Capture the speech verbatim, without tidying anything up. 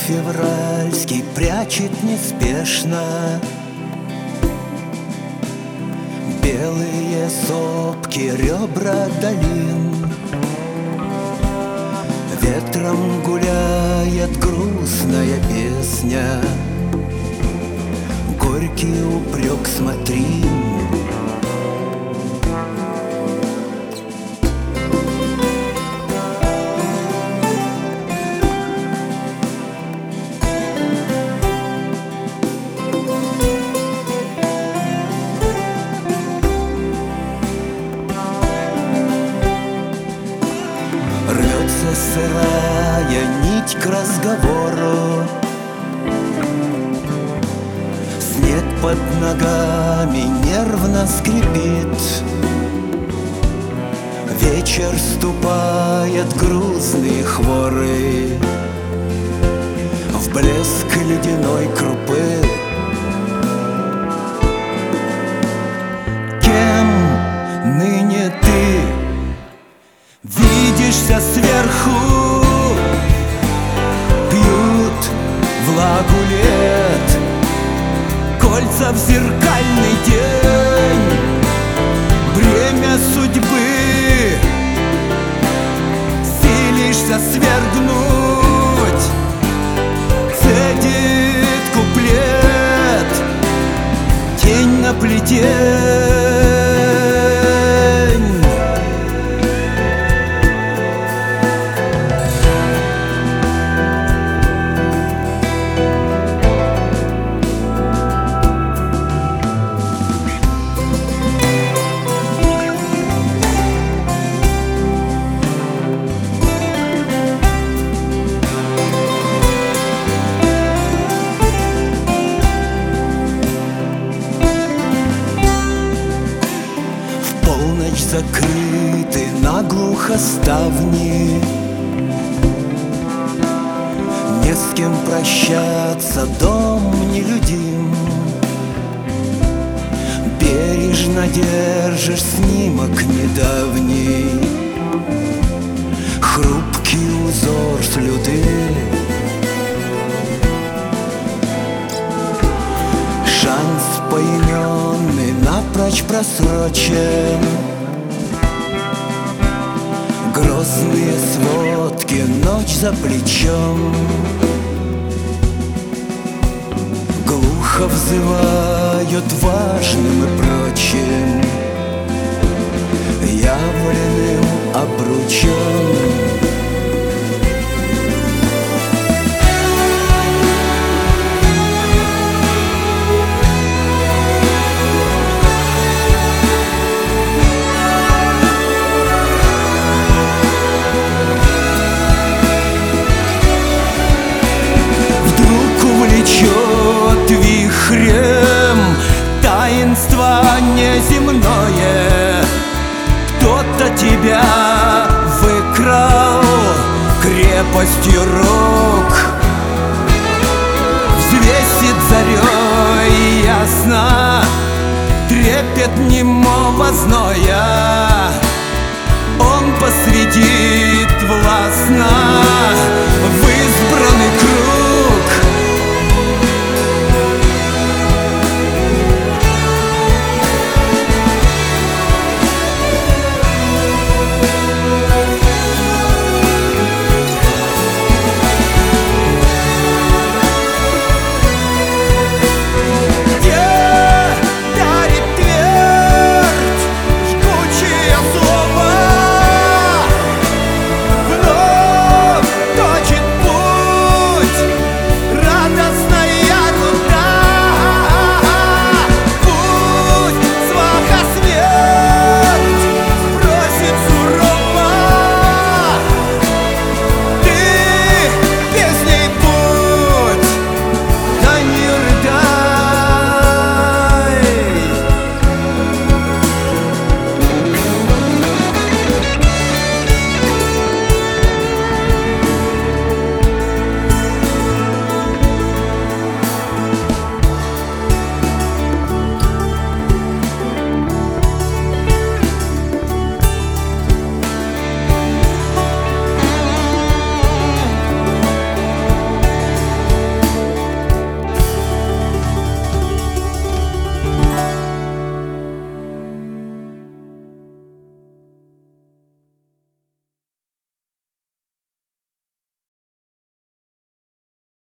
февральский прячет неспешно белые сопки, ребра долин. Ветром гуляет грустная песня, горький упрек, смотри. Рвется сырая нить к разговору, снег под ногами нервно скрипит. Вечер ступает грузные хворы в блеск ледяной крупы. Кем ныне ты видишься сверху? Пьют влагу лет кольца в зеркальный день. Бремя судьбы силишься свергнуть, цедит куплет тень на плите. Закрыты наглухо ставни, не с кем прощаться, дом нелюдим. Бережно держишь снимок недавний, хрупкий узор слюды. Шанс поименный напрочь просрочен, грозные сводки, ночь за плечом. Глухо взывают важным и прочим, явленным обручен. Влечет вихрем таинство неземное. Кто-то тебя выкрал крепостью рук, взвесит зарей ясно трепет немого зноя. Он посреди